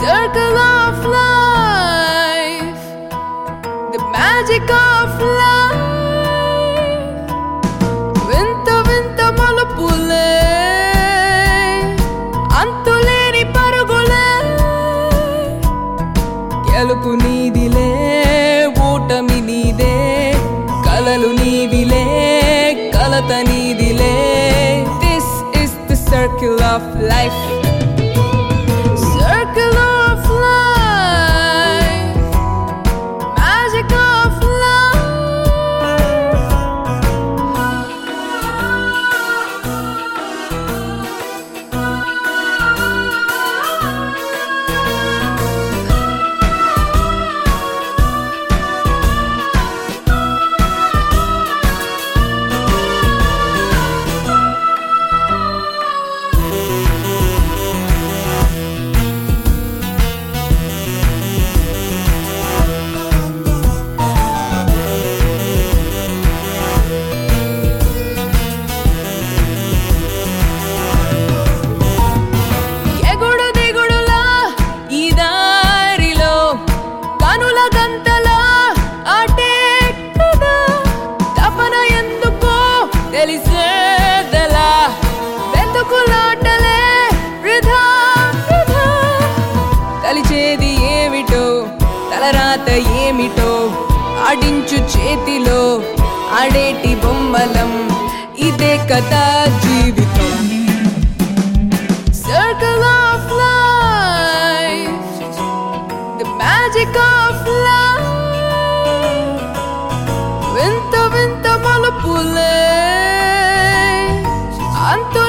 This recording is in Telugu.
circle of life, the magic of life. Vinta vinta malapule, antuleni parugule. Gelupu needile, ఓటమి నీదే, కలలు నీవిలే, కలత నీదిలే. This is the circle of life. Circle of life, magic of తెలిసేదలా వెతుకులాటలే వృధా వృధా. కలిచేది ఏమిటో తలరాత ఏమిటో ఆడించు చేతిలో ఆడేటి బొమ్మలం ఇదే కదా జీవితం. Circle of life, the magic of life. వింత వింత మలుపులే అంతు